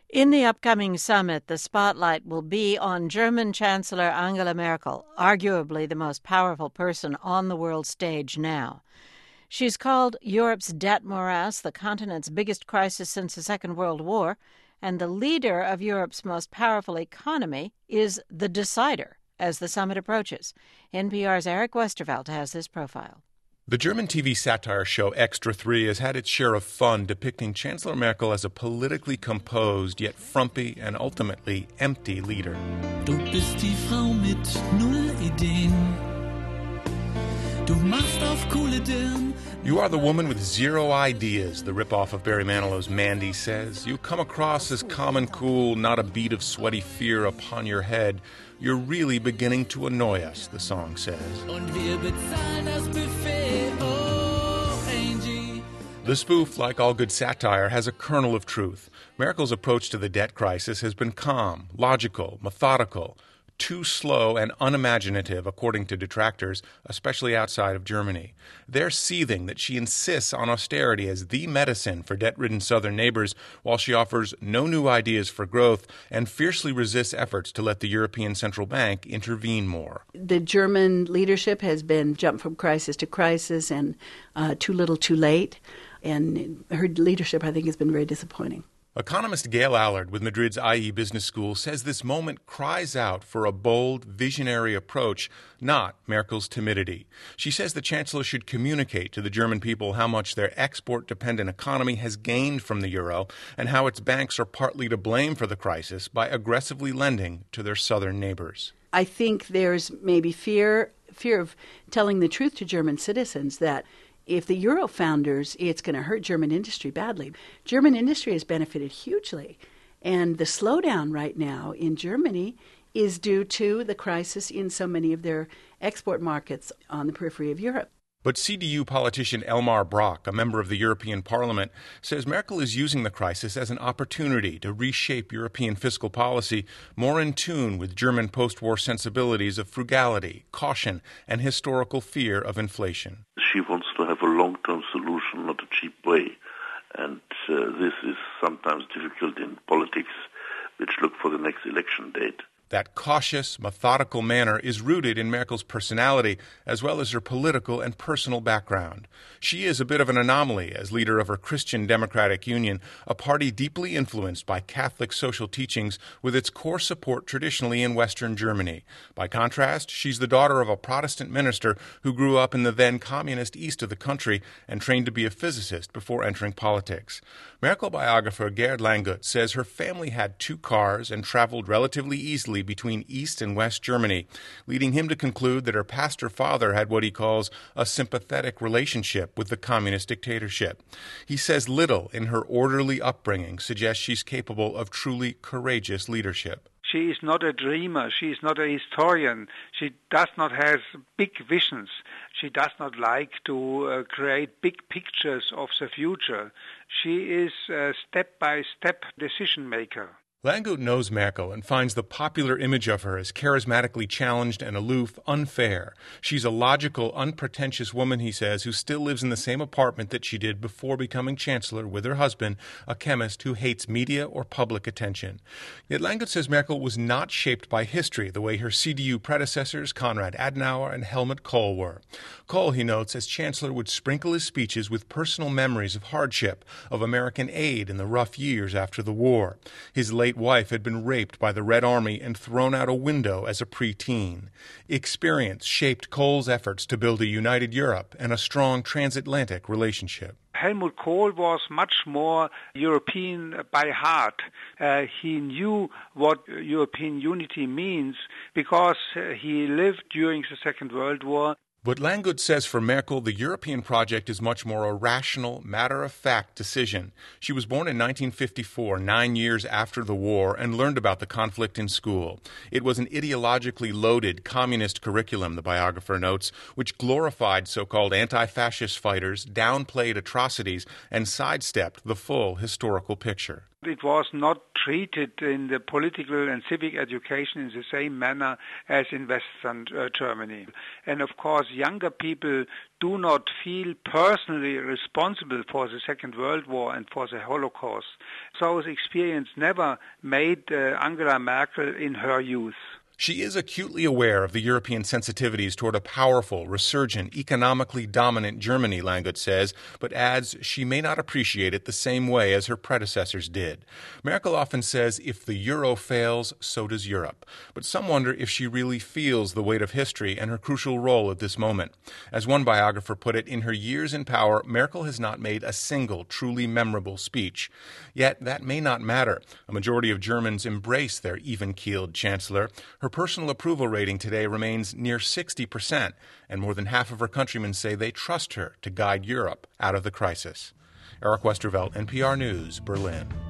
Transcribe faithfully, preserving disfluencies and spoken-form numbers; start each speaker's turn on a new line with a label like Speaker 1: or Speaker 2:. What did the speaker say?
Speaker 1: In the upcoming summit, the spotlight will be on German Chancellor Angela Merkel, arguably the most powerful person on the world stage now. She's called Europe's debt morass the continent's biggest crisis since the Second World War, and the leader of Europe's most powerful economy is the decider as the summit approaches. N P R's Eric Westervelt has this profile.
Speaker 2: The German T V satire show Extra three has had its share of fun depicting Chancellor Merkel as a politically composed yet frumpy and ultimately empty leader.
Speaker 3: Du bist die Frau mit null Ideen. Du machst auf coole Dirn.
Speaker 2: You are the woman with zero ideas, the ripoff of Barry Manilow's Mandy says. You come across as calm and cool, not a bead of sweaty fear upon your head. You're really beginning to annoy us, the song says.
Speaker 3: Und wir bezahlen das Buffet, oh, Angie.
Speaker 2: The spoof, like all good satire, has a kernel of truth. Merkel's approach to the debt crisis has been calm, logical, methodical, too slow and unimaginative, according to detractors, especially outside of Germany. They're seething that she insists on austerity as the medicine for debt-ridden southern neighbors, while she offers no new ideas for growth and fiercely resists efforts to let the European Central Bank intervene more.
Speaker 4: The German leadership has been jumped from crisis to crisis and uh, too little too late, and her leadership, I think, has been very disappointing.
Speaker 2: Economist Gail Allard with Madrid's I E Business School says this moment cries out for a bold, visionary approach, not Merkel's timidity. She says the chancellor should communicate to the German people how much their export-dependent economy has gained from the euro and how its banks are partly to blame for the crisis by aggressively lending to their southern neighbors.
Speaker 4: I think there's maybe fear, fear of telling the truth to German citizens that if the euro founders, it's going to hurt German industry badly. German industry has benefited hugely. And the slowdown right now in Germany is due to the crisis in so many of their export markets on the periphery of Europe.
Speaker 2: But C D U politician Elmar Brok, a member of the European Parliament, says Merkel is using the crisis as an opportunity to reshape European fiscal policy more in tune with German post-war sensibilities of frugality, caution, and historical fear of inflation.
Speaker 5: She wants to have a long-term solution, not a cheap way. And uh, this is sometimes difficult in politics, which look for the next election date.
Speaker 2: That cautious, methodical manner is rooted in Merkel's personality, as well as her political and personal background. She is a bit of an anomaly as leader of her Christian Democratic Union, a party deeply influenced by Catholic social teachings with its core support traditionally in Western Germany. By contrast, she's the daughter of a Protestant minister who grew up in the then communist east of the country and trained to be a physicist before entering politics. Merkel biographer Gerd Langgut says her family had two cars and traveled relatively easily between East and West Germany, leading him to conclude that her pastor father had what he calls a sympathetic relationship with the communist dictatorship. He says little in her orderly upbringing suggests she's capable of truly courageous leadership.
Speaker 6: She is not a dreamer. She is not a historian. She does not have big visions. She does not like to uh, create big pictures of the future. She is a step-by-step decision maker.
Speaker 2: Langgut knows Merkel and finds the popular image of her as charismatically challenged and aloof unfair. She's a logical, unpretentious woman, he says, who still lives in the same apartment that she did before becoming chancellor with her husband, a chemist who hates media or public attention. Yet Langgut says Merkel was not shaped by history the way her C D U predecessors Konrad Adenauer and Helmut Kohl were. Kohl, he notes, as chancellor would sprinkle his speeches with personal memories of hardship, of American aid in the rough years after the war. His late wife had been raped by the Red Army and thrown out a window as a preteen. Experience shaped Kohl's efforts to build a united Europe and a strong transatlantic relationship.
Speaker 6: Helmut Kohl was much more European by heart. Uh, he knew what European unity means because uh, he lived during the Second World War.
Speaker 2: But Langgut says for Merkel, the European project is much more a rational, matter-of-fact decision. She was born in nineteen fifty-four, nine years after the war, and learned about the conflict in school. It was an ideologically loaded communist curriculum, the biographer notes, which glorified so-called anti-fascist fighters, downplayed atrocities, and sidestepped the full historical picture.
Speaker 6: It was not treated in the political and civic education in the same manner as in Western uh, Germany. And of course, younger people do not feel personally responsible for the Second World War and for the Holocaust. So this experience never made uh, Angela Merkel in her youth.
Speaker 2: She is acutely aware of the European sensitivities toward a powerful, resurgent, economically dominant Germany, Langut says, but adds she may not appreciate it the same way as her predecessors did. Merkel often says if the euro fails, so does Europe. But some wonder if she really feels the weight of history and her crucial role at this moment. As one biographer put it, in her years in power, Merkel has not made a single truly memorable speech. Yet that may not matter. A majority of Germans embrace their even-keeled chancellor. Her personal approval rating today remains near sixty percent, and more than half of her countrymen say they trust her to guide Europe out of the crisis. Eric Westervelt, N P R News, Berlin.